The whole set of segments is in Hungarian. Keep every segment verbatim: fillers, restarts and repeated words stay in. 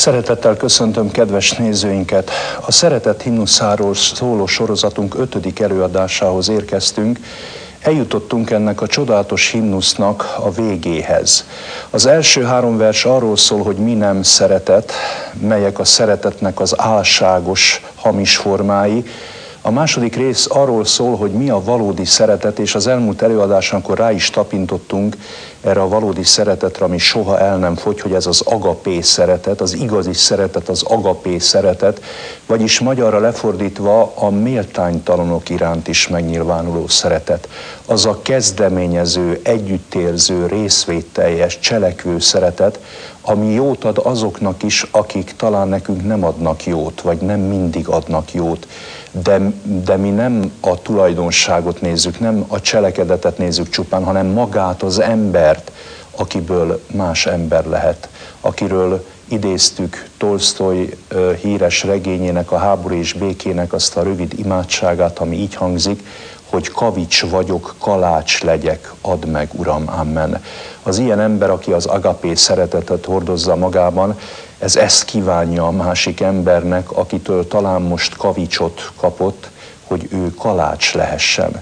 Szeretettel köszöntöm kedves nézőinket! A Szeretet himnuszáról szóló sorozatunk ötödik előadásához érkeztünk. Eljutottunk ennek a csodálatos himnusznak a végéhez. Az első három vers arról szól, hogy mi nem szeretet, melyek a szeretetnek az álságos, hamis formái. A második rész arról szól, hogy mi a valódi szeretet, és az elmúlt előadásunkor rá is tapintottunk erre a valódi szeretetre, ami soha el nem fogy, hogy ez az agapé szeretet, az igazi szeretet, az agapé szeretet, vagyis magyarra lefordítva a méltánytalanok iránt is megnyilvánuló szeretet. Az a kezdeményező, együttérző, részvételjes, cselekvő szeretet, ami jót ad azoknak is, akik talán nekünk nem adnak jót, vagy nem mindig adnak jót. De, de mi nem a tulajdonságot nézzük, nem a cselekedetet nézzük csupán, hanem magát, az embert, akiből más ember lehet, akiről idéztük Tolsztoj híres regényének, a Háború és békének azt a rövid imádságát, ami így hangzik, hogy kavics vagyok, kalács legyek, add meg, Uram, amen. Az ilyen ember, aki az agapé szeretetet hordozza magában, ez ezt kívánja a másik embernek, akitől talán most kavicsot kapott, hogy ő kalács lehessen.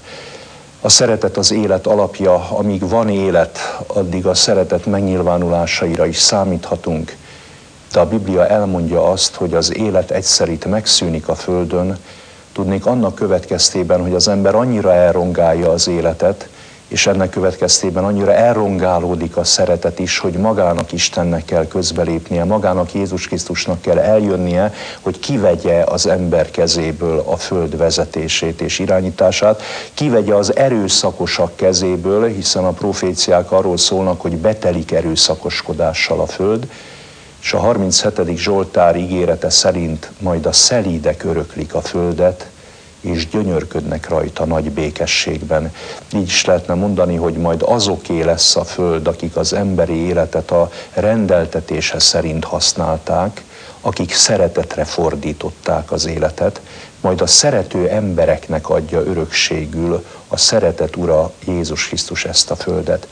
A szeretet az élet alapja, amíg van élet, addig a szeretet megnyilvánulásaira is számíthatunk. De a Biblia elmondja azt, hogy az élet egyszer itt megszűnik a földön, tudnék annak következtében, hogy az ember annyira elrongálja az életet, és ennek következtében annyira elrongálódik a szeretet is, hogy magának Istennek kell közbelépnie, magának Jézus Krisztusnak kell eljönnie, hogy kivegye az ember kezéből a föld vezetését és irányítását, kivegye az erőszakosak kezéből, hiszen a proféciák arról szólnak, hogy betelik erőszakoskodással a föld, és a harminchetedik Zsoltár ígérete szerint majd a szelídek öröklik a földet, és gyönyörködnek rajta nagy békességben. Így is lehetne mondani, hogy majd azoké lesz a föld, akik az emberi életet a rendeltetése szerint használták, akik szeretetre fordították az életet, majd a szerető embereknek adja örökségül a szeretet ura Jézus Krisztus ezt a földet.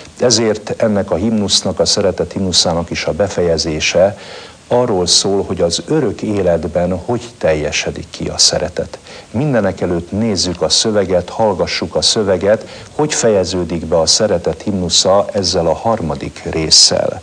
Ezért ennek a himnusznak, a szeretet himnuszának is a befejezése arról szól, hogy az örök életben hogy teljesedik ki a szeretet. Mindenek előtt nézzük a szöveget, hallgassuk a szöveget, hogy fejeződik be a szeretet himnusza ezzel a harmadik résszel.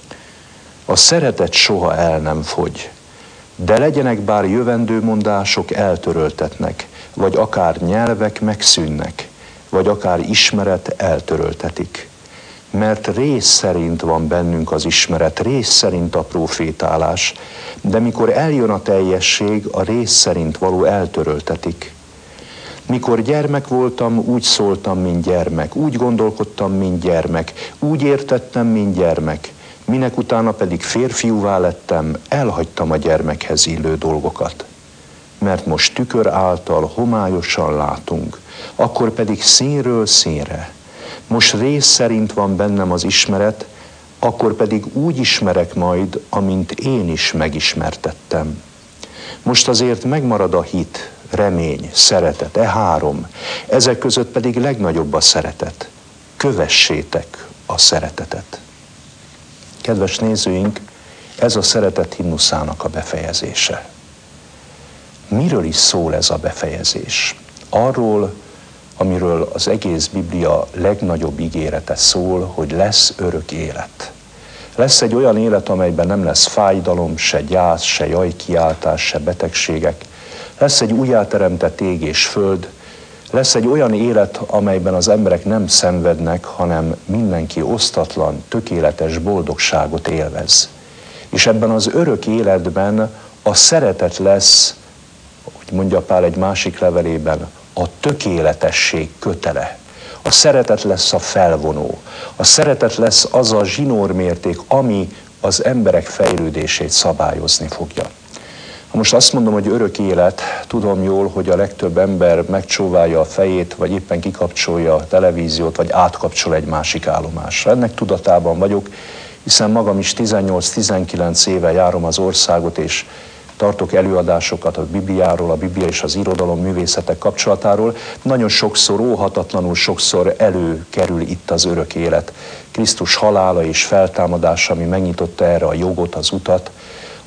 A szeretet soha el nem fogy, de legyenek bár jövendőmondások eltöröltetnek, vagy akár nyelvek megszűnnek, vagy akár ismeret eltöröltetik. Mert rész szerint van bennünk az ismeret, rész szerint a profétálás, de mikor eljön a teljesség, a rész szerint való eltöröltetik. Mikor gyermek voltam, úgy szóltam, mint gyermek, úgy gondolkodtam, mint gyermek, úgy értettem, mint gyermek, minek utána pedig férfiúvá lettem, elhagytam a gyermekhez illő dolgokat. Mert most tükör által homályosan látunk, akkor pedig színről színre. Most rész szerint van bennem az ismeret, akkor pedig úgy ismerek majd, amint én is megismertettem. Most azért megmarad a hit, remény, szeretet, e három, ezek között pedig legnagyobb a szeretet. Kövessétek a szeretetet. Kedves nézőink, ez a szeretet himnuszának a befejezése. Miről is szól ez a befejezés? Arról, amiről az egész Biblia legnagyobb ígérete szól, hogy lesz örök élet. Lesz egy olyan élet, amelyben nem lesz fájdalom, se gyász, se jajkiáltás, se betegségek. Lesz egy újjáteremtett ég és föld. Lesz egy olyan élet, amelyben az emberek nem szenvednek, hanem mindenki osztatlan, tökéletes boldogságot élvez. És ebben az örök életben a szeretet lesz, hogy mondja Pál egy másik levelében, a tökéletesség kötele. A szeretet lesz a felvonó. A szeretet lesz az a zsinórmérték, ami az emberek fejlődését szabályozni fogja. Ha most azt mondom, hogy örök élet, tudom jól, hogy a legtöbb ember megcsóválja a fejét, vagy éppen kikapcsolja a televíziót, vagy átkapcsol egy másik állomásra. Ennek tudatában vagyok, hiszen magam is tizennyolc-tizenkilenc éve járom az országot, és tartok előadásokat a Bibliáról, a Biblia és az irodalom művészetek kapcsolatáról. Nagyon sokszor, óhatatlanul sokszor előkerül itt az örök élet. Krisztus halála és feltámadása, ami megnyitotta erre a jogot, az utat,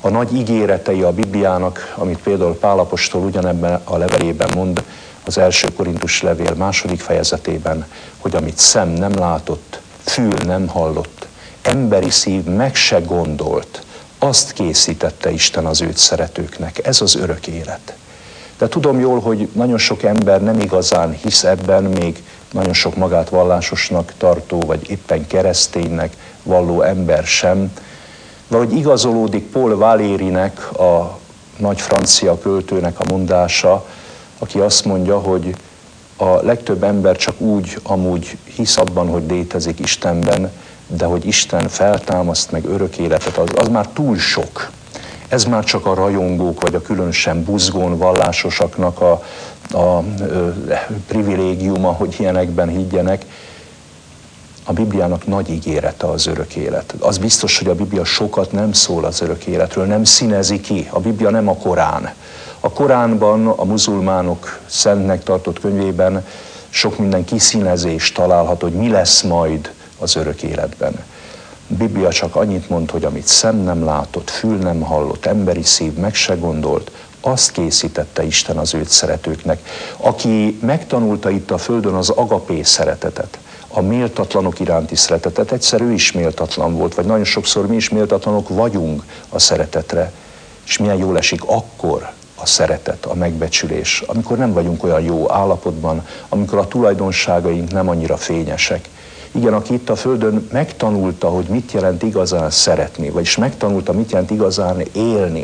A nagy ígéretei a Bibliának, amit például Pál apostol ugyanebben a levelében mond, az első Korintus levél második fejezetében, hogy amit szem nem látott, fül nem hallott, emberi szív meg se gondolt, azt készítette Isten az őt szeretőknek. Ez az örök élet. De tudom jól, hogy nagyon sok ember nem igazán hisz ebben, még nagyon sok magát vallásosnak tartó, vagy éppen kereszténynek valló ember sem. Valahogy igazolódik Paul Valérynek, a nagy francia költőnek a mondása, aki azt mondja, hogy a legtöbb ember csak úgy amúgy hisz abban, hogy létezik Istenben, de hogy Isten feltámaszt meg örök életet, az, az már túl sok. Ez már csak a rajongók, vagy a különösen buzgón vallásosaknak a, a, a privilégiuma, hogy ilyenekben higgyenek. A Bibliának nagy ígérete az örök élet. Az biztos, hogy a Biblia sokat nem szól az örök életről, nem színezi ki. A Biblia nem a Korán. A Koránban, a muzulmánok szentnek tartott könyvében sok minden kiszínezés található, hogy mi lesz majd az örök életben. A Biblia csak annyit mond, hogy amit szem nem látott, fül nem hallott, emberi szív meg se gondolt, azt készítette Isten az őt szeretőknek. Aki megtanulta itt a földön az agapé szeretetet, a méltatlanok iránti szeretetet, egyszer ő is méltatlan volt, vagy nagyon sokszor mi is méltatlanok vagyunk a szeretetre, és milyen jól esik akkor a szeretet, a megbecsülés, amikor nem vagyunk olyan jó állapotban, amikor a tulajdonságaink nem annyira fényesek. Igen, aki itt a földön megtanulta, hogy mit jelent igazán szeretni, vagyis megtanulta, mit jelent igazán élni,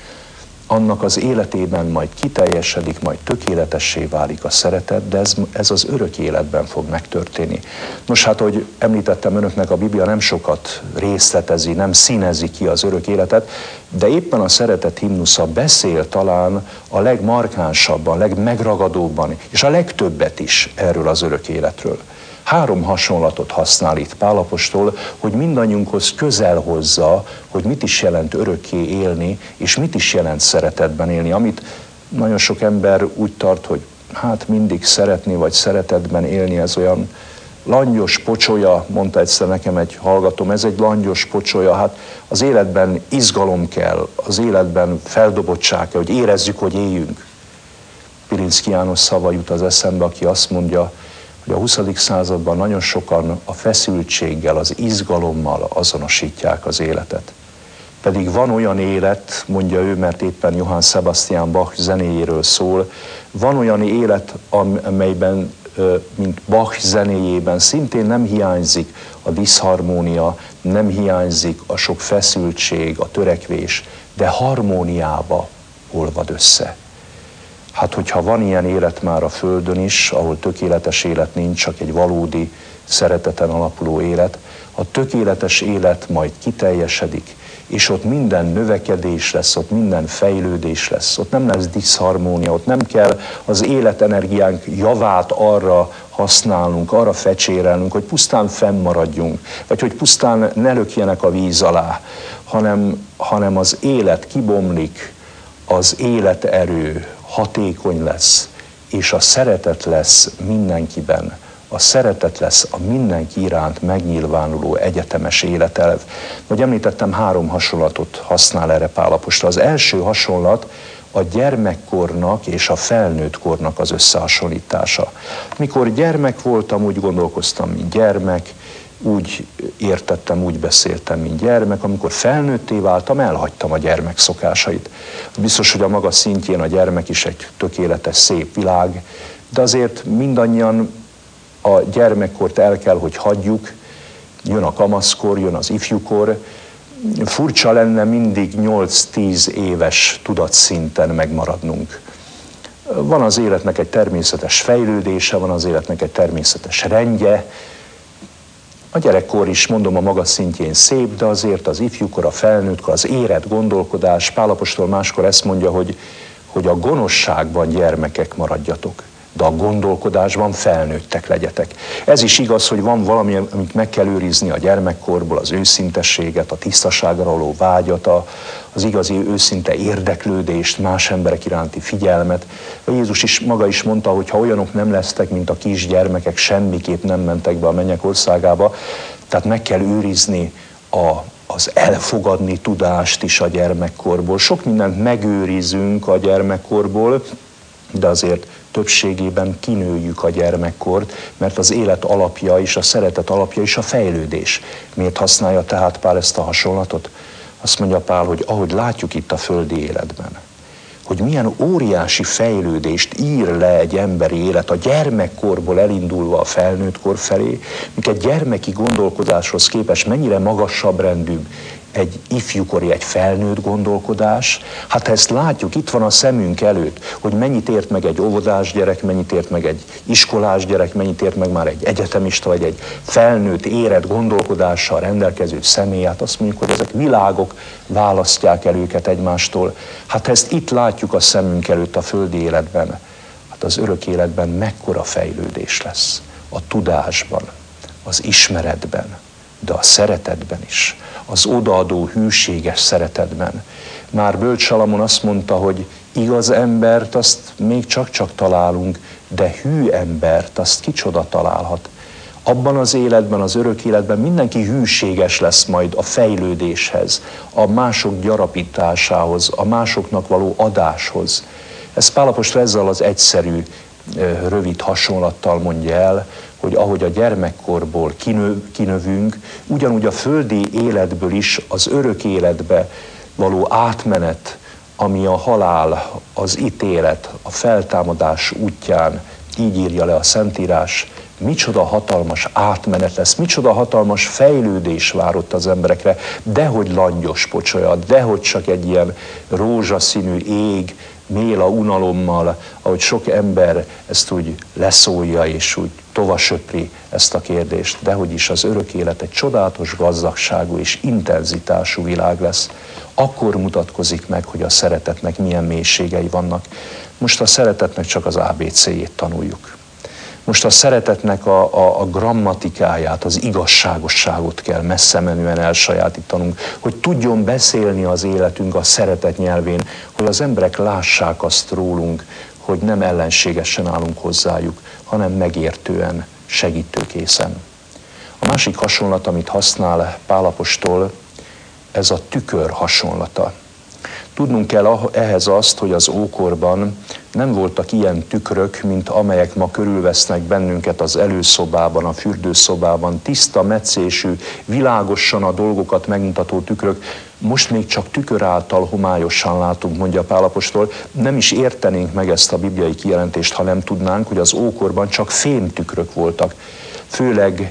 annak az életében majd kiteljesedik, majd tökéletessé válik a szeretet, de ez, ez az örök életben fog megtörténni. Nos, hát, ahogy említettem önöknek, a Biblia nem sokat részletezi, nem színezi ki az örök életet, de éppen a szeretet himnusza beszél talán a legmarkánsabban, legmegragadóbban, és a legtöbbet is erről az örök életről. Három hasonlatot használ itt Pál apostol, hogy mindannyiunkhoz közel hozza, hogy mit is jelent örökké élni, és mit is jelent szeretetben élni, amit nagyon sok ember úgy tart, hogy hát mindig szeretni, vagy szeretetben élni, ez olyan langyos pocsolya, mondta egyszer nekem egy hallgatóm, ez egy langyos pocsolya, hát az életben izgalom kell, az életben feldobottság kell, hogy érezzük, hogy éljünk. Pirinszky János szava jut az eszembe, aki azt mondja, hogy a huszadik században nagyon sokan a feszültséggel, az izgalommal azonosítják az életet. Pedig van olyan élet, mondja ő, mert éppen Johann Sebastian Bach zenéjéről szól, van olyan élet, amelyben, mint Bach zenéjében szintén nem hiányzik a diszharmónia, nem hiányzik a sok feszültség, a törekvés, de harmóniába olvad össze. Hát, hogyha van ilyen élet már a Földön is, ahol tökéletes élet nincs, csak egy valódi szereteten alapuló élet, a tökéletes élet majd kiteljesedik, és ott minden növekedés lesz, ott minden fejlődés lesz, ott nem lesz diszharmónia, ott nem kell az életenergiánk javát arra használnunk, arra fecsérelnünk, hogy pusztán fennmaradjunk, vagy hogy pusztán ne lökjenek a víz alá, hanem, hanem az élet kibomlik, az életerő hatékony lesz, és a szeretet lesz mindenkiben. A szeretet lesz a mindenki iránt megnyilvánuló egyetemes életelv. Hogy említettem, három hasonlatot használ erre Pál apostol. Az első hasonlat a gyermekkornak és a felnőtt kornak az összehasonlítása. Mikor gyermek voltam, úgy gondolkoztam, mint gyermek, úgy értettem, úgy beszéltem, mint gyermek. Amikor felnőtté váltam, elhagytam a gyermek szokásait. Biztos, hogy a maga szintjén a gyermek is egy tökéletes, szép világ, de azért mindannyian a gyermekkort el kell, hogy hagyjuk, jön a kamaszkor, jön az ifjúkor. Furcsa lenne mindig nyolc-tíz éves tudatszinten megmaradnunk. Van az életnek egy természetes fejlődése, van az életnek egy természetes rendje. A gyerekkor is, mondom, a maga szintjén szép, de azért az ifjúkor, a felnőttkor, az érett gondolkodás, Pál apostol máskor ezt mondja, hogy, hogy a gonoszságban gyermekek maradjatok, de a gondolkodásban felnőttek legyetek. Ez is igaz, hogy van valami, amit meg kell őrizni a gyermekkorból, az őszintességet, a tisztaságra való vágyat, az igazi őszinte érdeklődést, más emberek iránti figyelmet. A Jézus is maga is mondta, hogy ha olyanok nem lesztek, mint a kisgyermekek, semmiképp nem mentek be a mennyek országába. Tehát meg kell őrizni a az elfogadni tudást is a gyermekkorból. Sok mindent megőrizünk a gyermekkorból, de azért többségében kinőjük a gyermekkort, mert az élet alapja és a szeretet alapja is a fejlődés. Miért használja tehát Pál ezt a hasonlatot? Azt mondja Pál, hogy ahogy látjuk itt a földi életben, hogy milyen óriási fejlődést ír le egy emberi élet a gyermekkorból elindulva a felnőtt kor felé, míg egy gyermeki gondolkodáshoz képest mennyire magasabb rendű egy ifjúkori, egy felnőtt gondolkodás. Hát ha ezt látjuk, itt van a szemünk előtt, hogy mennyit ért meg egy óvodás gyerek, mennyit ért meg egy iskolás gyerek, mennyit ért meg már egy egyetemista, vagy egy felnőtt, érett gondolkodással rendelkező személy. Hát azt mondjuk, hogy ezek világok választják el őket egymástól. Hát ha ezt itt látjuk a szemünk előtt a földi életben, hát az örök életben mekkora fejlődés lesz a tudásban, az ismeretben, de a szeretetben is, az odaadó hűséges szeretetben. Már Bölcs Salamon azt mondta, hogy igaz embert azt még csak-csak találunk, de hű embert azt kicsoda találhat. Abban az életben, az örök életben mindenki hűséges lesz majd a fejlődéshez, a mások gyarapításához, a másoknak való adáshoz. Ez Pál apostol ezzel az egyszerű, rövid hasonlattal mondja el, hogy ahogy a gyermekkorból kinő, kinövünk, ugyanúgy a földi életből is az örök életbe való átmenet, ami a halál, az ítélet, a feltámadás útján, így írja le a Szentírás, micsoda hatalmas átmenet lesz, micsoda hatalmas fejlődés vár ott az emberekre, dehogy langyos pocsolya, dehogy csak egy ilyen rózsaszínű ég, méla unalommal, ahogy sok ember ezt úgy leszólja és úgy tovasöpri ezt a kérdést, dehogy is az örök élet egy csodálatos gazdagságú és intenzitású világ lesz. Akkor mutatkozik meg, hogy a szeretetnek milyen mélységei vannak. Most a szeretetnek csak az á bé cé-jét tanuljuk. Most a szeretetnek a, a, a grammatikáját, az igazságosságot kell messze menően elsajátítanunk, hogy tudjon beszélni az életünk a szeretet nyelvén, hogy az emberek lássák azt rólunk, hogy nem ellenségesen állunk hozzájuk, hanem megértően, segítőkészen. A másik hasonlat, amit használ Pál apostol, ez a tükör hasonlata. Tudnunk kell ehhez azt, hogy az ókorban nem voltak ilyen tükrök, mint amelyek ma körülvesznek bennünket az előszobában, a fürdőszobában, tiszta, metszésű, világosan a dolgokat megmutató tükrök. Most még csak tükör által homályosan látunk, mondja Pál apostol. Nem is értenénk meg ezt a bibliai kijelentést, ha nem tudnánk, hogy az ókorban csak fémtükrök voltak. Főleg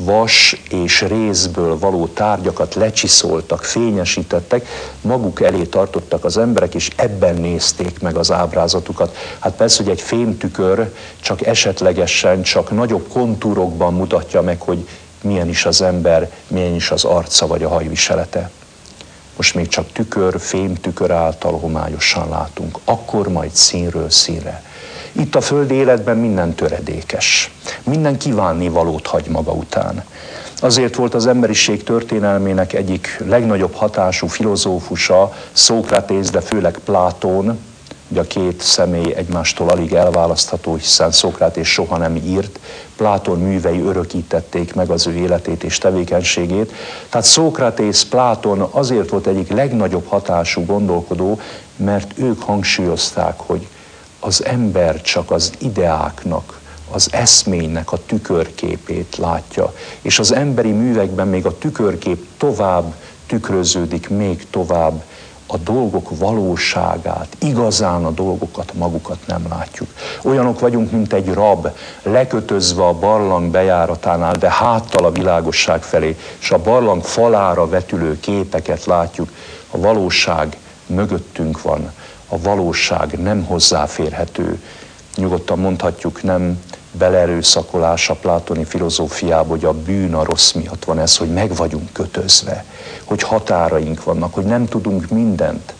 vas és rézből való tárgyakat lecsiszoltak, fényesítettek, maguk elé tartottak az emberek, és ebben nézték meg az ábrázatukat. Hát persze, hogy egy fémtükör csak esetlegesen, csak nagyobb kontúrokban mutatja meg, hogy milyen is az ember, milyen is az arca vagy a hajviselete. Most még csak tükör, fémtükör által homályosan látunk, akkor majd színről színre. Itt a földi életben minden töredékes, minden kívánnivalót hagy maga után. Azért volt az emberiség történelmének egyik legnagyobb hatású filozófusa Szókratész, de főleg Plátón, ugye a két személy egymástól alig elválasztható, hiszen Szókratész soha nem írt, Plátón művei örökítették meg az ő életét és tevékenységét. Tehát Szókratész, Plátón azért volt egyik legnagyobb hatású gondolkodó, mert ők hangsúlyozták, hogy az ember csak az ideáknak, az eszménynek a tükörképét látja, és az emberi művekben még a tükörkép tovább tükröződik, még tovább a dolgok valóságát, igazán a dolgokat magukat nem látjuk. Olyanok vagyunk, mint egy rab, lekötözve a barlang bejáratánál, de háttal a világosság felé, és a barlang falára vetülő képeket látjuk. A valóság mögöttünk van, a valóság nem hozzáférhető. Nyugodtan mondhatjuk, nem beleerőszakolás a plátoni filozófiába, hogy a bűn, a rossz miatt van ez, hogy meg vagyunk kötözve, hogy határaink vannak, hogy nem tudunk mindent.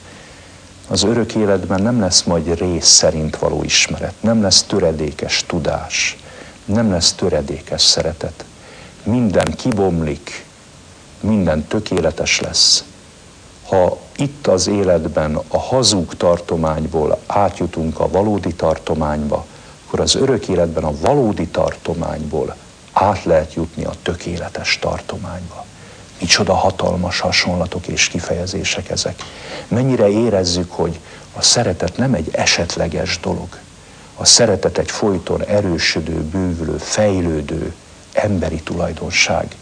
Az örök életben nem lesz majd rész szerint való ismeret, nem lesz töredékes tudás, nem lesz töredékes szeretet. Minden kibomlik, minden tökéletes lesz. Ha itt az életben a hazug tartományból átjutunk a valódi tartományba, akkor az örök életben a valódi tartományból át lehet jutni a tökéletes tartományba. Micsoda hatalmas hasonlatok és kifejezések ezek. Mennyire érezzük, hogy a szeretet nem egy esetleges dolog. A szeretet egy folyton erősödő, bővülő, fejlődő emberi tulajdonság.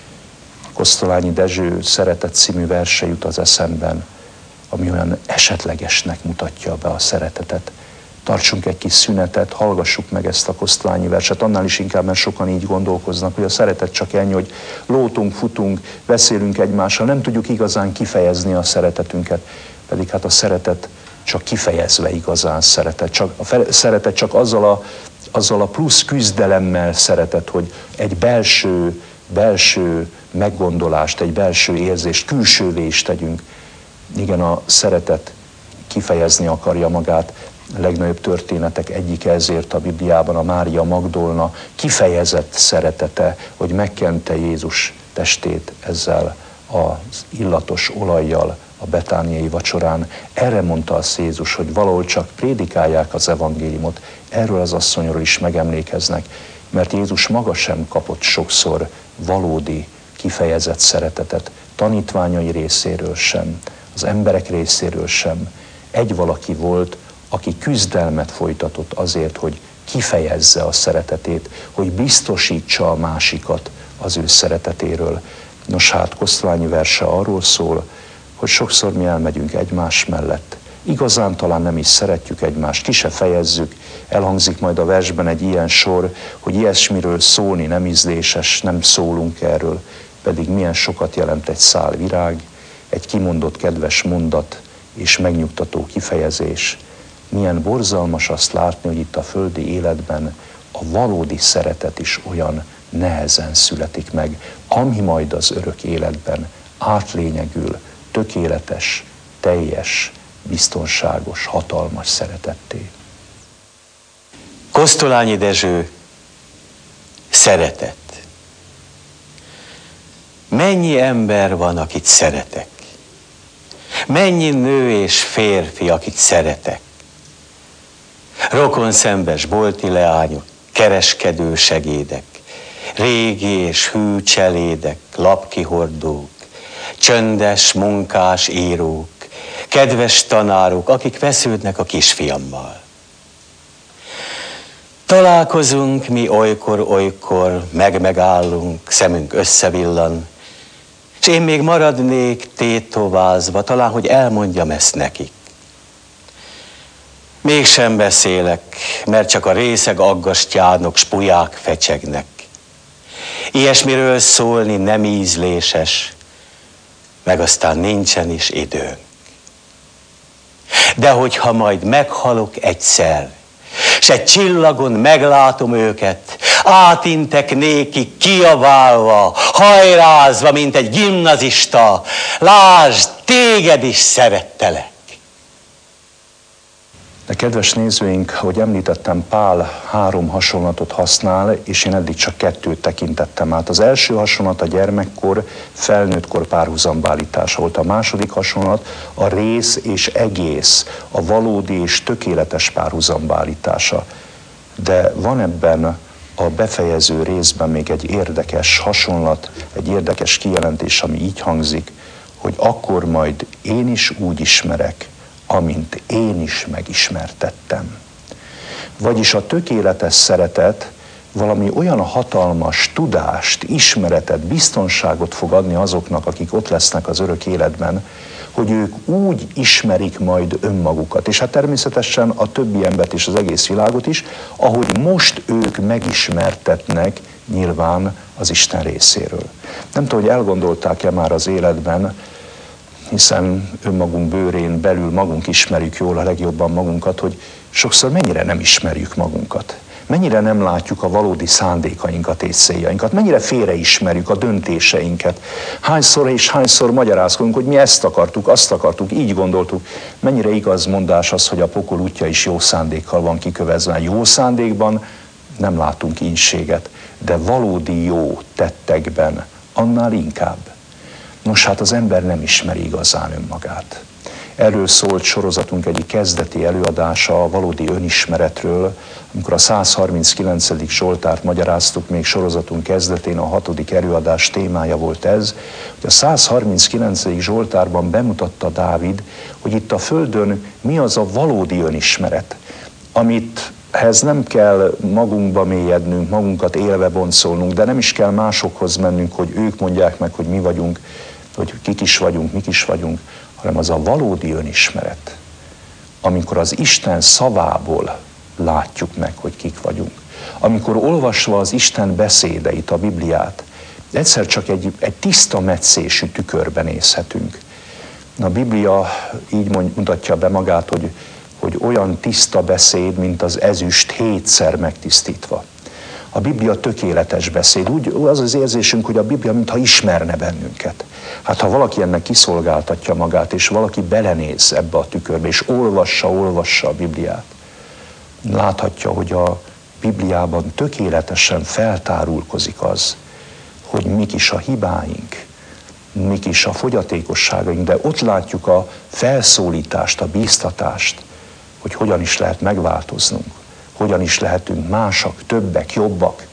Kosztolányi Dezső Szeretet című verse jut az eszemben, ami olyan esetlegesnek mutatja be a szeretetet. Tartsunk egy kis szünetet, hallgassuk meg ezt a Kosztolányi verset, annál is inkább, mert sokan így gondolkoznak, hogy a szeretet csak ennyi, hogy lótunk, futunk, beszélünk egymással, nem tudjuk igazán kifejezni a szeretetünket, pedig hát a szeretet csak kifejezve igazán szeretet. Csak, a szeretet csak azzal a, azzal a plusz küzdelemmel szeretet, hogy egy belső, belső meggondolást, egy belső érzést külsővé is tegyünk. Igen, a szeretet kifejezni akarja magát. A legnagyobb történetek egyike ezért a Bibliában a Mária Magdolna kifejezett szeretete, hogy megkente Jézus testét ezzel az illatos olajjal a betániai vacsorán. Erre mondta azt Jézus, hogy valahol csak prédikálják az evangéliumot, erről az asszonyról is megemlékeznek, mert Jézus maga sem kapott sokszor valódi kifejezett szeretetet, tanítványai részéről sem, az emberek részéről sem. Egy valaki volt, aki küzdelmet folytatott azért, hogy kifejezze a szeretetét, hogy biztosítsa a másikat az ő szeretetéről. Nos hát, Kosztolányi verse arról szól, hogy sokszor mi elmegyünk egymás mellett. Igazán talán nem is szeretjük egymást, ki se fejezzük. Elhangzik majd a versben egy ilyen sor, hogy ilyesmiről szólni nem ízléses, nem szólunk erről, pedig milyen sokat jelent egy szál virág, egy kimondott kedves mondat és megnyugtató kifejezés. Milyen borzalmas azt látni, hogy itt a földi életben a valódi szeretet is olyan nehezen születik meg, ami majd az örök életben átlényegül, tökéletes, teljes, biztonságos, hatalmas szeretetté. Kosztolányi Dezső, szeretet. Mennyi ember van, akit szeretek? Mennyi nő és férfi, akit szeretek? Rokonszembes bolti leányok, kereskedő segédek, régi és hű cselédek, lapkihordók, csöndes, munkás írók, kedves tanárok, akik vesződnek a kisfiammal. Találkozunk mi olykor-olykor, meg-megállunk, szemünk összevillan, és én még maradnék tétovázva, talán, hogy elmondjam ezt nekik. Mégsem beszélek, mert csak a részeg aggastyánok, spulyák fecsegnek. Ilyesmiről szólni nem ízléses, meg aztán nincsen is időnk. De hogyha majd meghalok egyszer, s egy csillagon meglátom őket, átintek néki kiabálva, hajrázva, mint egy gimnazista, lásd, téged is szerettelek. De kedves nézőink, ahogy említettem, Pál három hasonlatot használ, és én eddig csak kettőt tekintettem át. Az első hasonlat a gyermekkor, felnőttkor párhuzamba állítása volt. A második hasonlat a rész és egész, a valódi és tökéletes párhuzamba állítása. De van ebben a befejező részben még egy érdekes hasonlat, egy érdekes kijelentés, ami így hangzik, hogy akkor majd én is úgy ismerek, amint én is megismertettem. Vagyis a tökéletes szeretet valami olyan hatalmas tudást, ismeretet, biztonságot fog adni azoknak, akik ott lesznek az örök életben, hogy ők úgy ismerik majd önmagukat, és hát természetesen a többi embert és az egész világot is, ahogy most ők megismertetnek nyilván az Isten részéről. Nem tudom, hogy elgondolták-e már az életben, hiszen önmagunk bőrén belül magunk ismerjük jól a legjobban magunkat, hogy sokszor mennyire nem ismerjük magunkat. Mennyire nem látjuk a valódi szándékainkat és céljainkat, mennyire félreismerjük a döntéseinket. Hányszor és hányszor magyarázkodunk, hogy mi ezt akartuk, azt akartuk, így gondoltuk. Mennyire igaz mondás az, hogy a pokol útja is jó szándékkal van kikövezve. Jó szándékban nem látunk ínséget, de valódi jó tettekben annál inkább. Nos, hát az ember nem ismeri igazán önmagát. Erről szólt sorozatunk egyik kezdeti előadása, a valódi önismeretről, amikor a százharminckilencedik Zsoltárt magyaráztuk, még sorozatunk kezdetén, a hatodik előadás témája volt ez, hogy a százharminckilencedik Zsoltárban bemutatta Dávid, hogy itt a földön mi az a valódi önismeret, amit ehhez nem kell magunkba mélyednünk, magunkat élve boncolnunk, de nem is kell másokhoz mennünk, hogy ők mondják meg, hogy mi vagyunk, hogy kik is vagyunk, mik is vagyunk, hanem az a valódi önismeret, amikor az Isten szavából látjuk meg, hogy kik vagyunk. Amikor olvasva az Isten beszédeit, a Bibliát, egyszer csak egy, egy tiszta metszésű tükörben nézhetünk. A Biblia így mutatja be magát, hogy, hogy olyan tiszta beszéd, mint az ezüst hétszer megtisztítva. A Biblia tökéletes beszéd. Úgy, az az érzésünk, hogy a Biblia mintha ismerne bennünket. Hát ha valaki ennek kiszolgáltatja magát, és valaki belenéz ebbe a tükörbe, és olvassa, olvassa a Bibliát, láthatja, hogy a Bibliában tökéletesen feltárulkozik az, hogy mik is a hibáink, mik is a fogyatékosságaink, de ott látjuk a felszólítást, a bíztatást, hogy hogyan is lehet megváltoznunk, hogyan is lehetünk másak, többek, jobbak.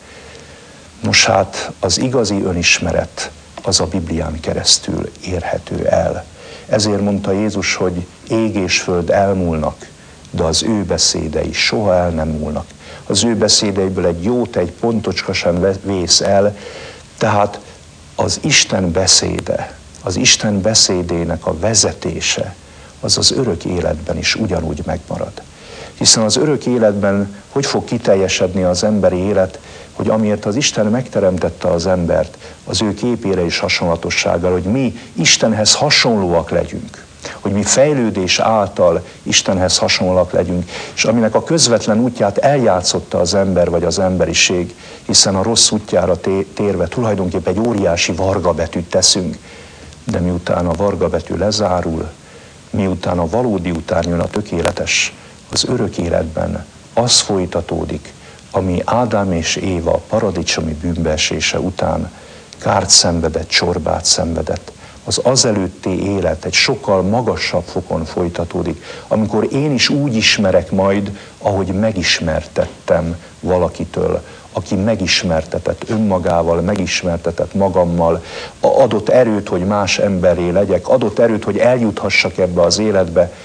Nos hát az igazi önismeret az a Biblián keresztül érhető el. Ezért mondta Jézus, hogy ég és föld elmúlnak, de az ő beszédei soha el nem múlnak. Az ő beszédeiből egy jót, egy pontocska sem vész el, tehát az Isten beszéde, az Isten beszédének a vezetése, az az örök életben is ugyanúgy megmarad. Hiszen az örök életben hogy fog kiteljesedni az emberi élet, hogy amiért az Isten megteremtette az embert, az ő képére és hasonlatossággal, hogy mi Istenhez hasonlóak legyünk, hogy mi fejlődés által Istenhez hasonlóak legyünk, és aminek a közvetlen útját eljátszotta az ember vagy az emberiség, hiszen a rossz útjára térve tulajdonképpen egy óriási vargabetűt teszünk, de miután a vargabetű lezárul, miután a valódi után jön a tökéletes, az örök életben az folytatódik, ami Ádám és Éva paradicsomi bűnbeesése után kárt szenvedett, csorbát szenvedett. Az azelőtti élet egy sokkal magasabb fokon folytatódik, amikor én is úgy ismerek majd, ahogy megismertettem valakitől, aki megismertetett önmagával, megismertetett magammal, adott erőt, hogy más emberré legyek, adott erőt, hogy eljuthassak ebbe az életbe.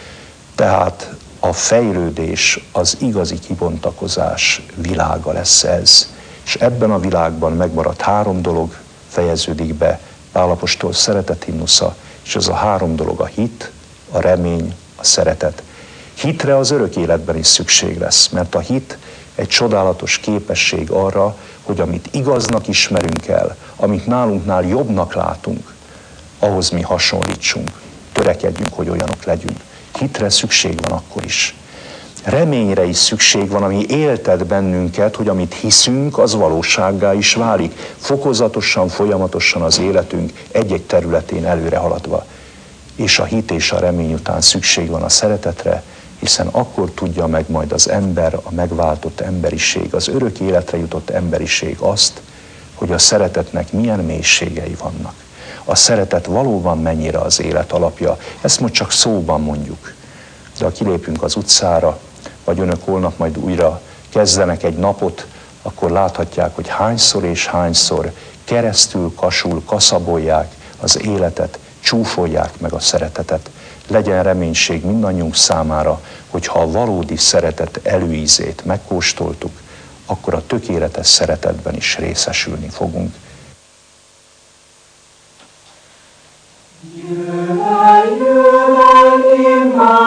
Tehát a fejlődés, az igazi kibontakozás világa lesz ez. És ebben a világban megmaradt három dolog, fejeződik be Pál apostol szeretet himnusza, és ez a három dolog: a hit, a remény, a szeretet. Hitre az örök életben is szükség lesz, mert a hit egy csodálatos képesség arra, hogy amit igaznak ismerünk el, amit nálunknál jobbnak látunk, ahhoz mi hasonlítsunk, törekedjünk, hogy olyanok legyünk. Hitre szükség van akkor is. Reményre is szükség van, ami éltet bennünket, hogy amit hiszünk, az valósággá is válik. Fokozatosan, folyamatosan az életünk egy-egy területén előre haladva. És a hit és a remény után szükség van a szeretetre, hiszen akkor tudja meg majd az ember, a megváltott emberiség, az örök életre jutott emberiség azt, hogy a szeretetnek milyen mélységei vannak. A szeretet valóban mennyire az élet alapja. Ezt most csak szóban mondjuk. De ha kilépünk az utcára, vagy önök holnap majd újra kezdenek egy napot, akkor láthatják, hogy hányszor és hányszor keresztül, kasul, kaszabolják az életet, csúfolják meg a szeretetet. Legyen reménység mindannyiunk számára, hogy ha a valódi szeretet előízét megkóstoltuk, akkor a tökéletes szeretetben is részesülni fogunk. Jöjjön, jöjjön,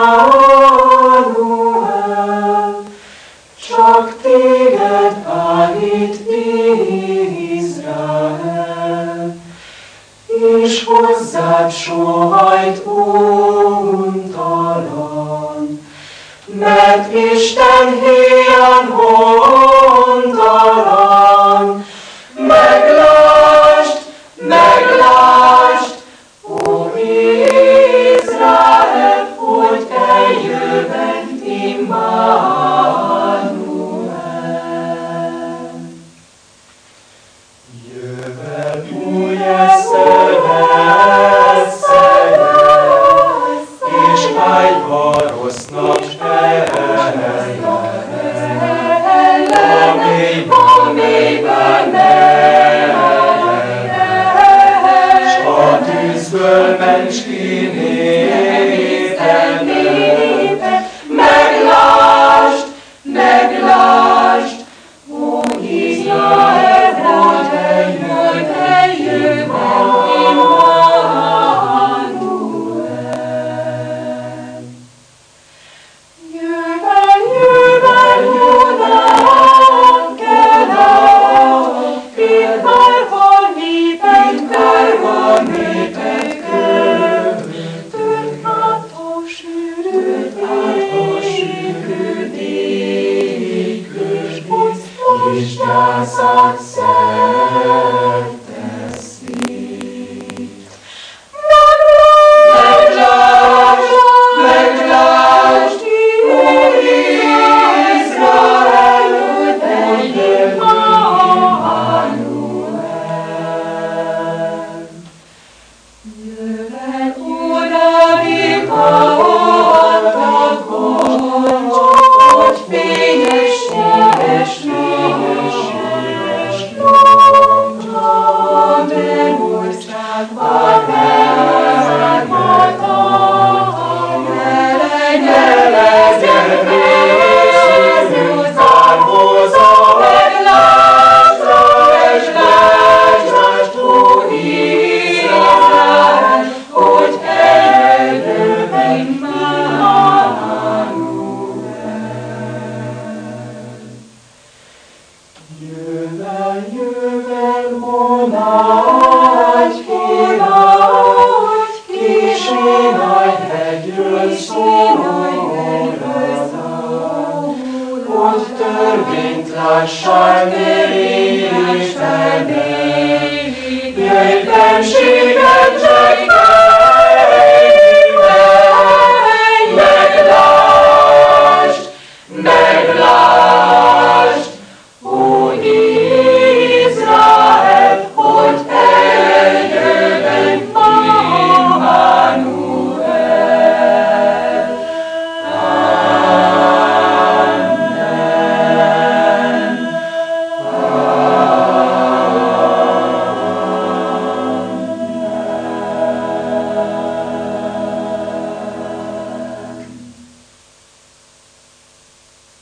Immanuel, csak téged állít Izrael, és hozzád sohajt untalan, mert Isten héjan hontalan. Meglásd, meglásd, ó Izrael, hogy eljövett Immanuel. Jövet új eszelet, és és kinézted népet, meglásd, meglásd, ó Izrael, hogy eljött, eljött meg Immanuel. Jövel, jövel, Júdán, Kenáán, Pittvárva néped kör, van néped kör. Tört át a sűrűt éküs, és gyászát szerteszik. Meglásd, meglásd, ó Izrael, hogy eljött Immanuel. Jövel oda, vikahatakon, hogy fényes, éles napra, mennyországba termadtak, jelenjenek Jézus zárkózza, meglásd, meglásd, ó Izrael, hogy eljött Immanuel. Jövel, jövel, vonágy király, kisi nagy hegyről szól, hogy törvényt lássál négy és felnégy, jöjj benséget,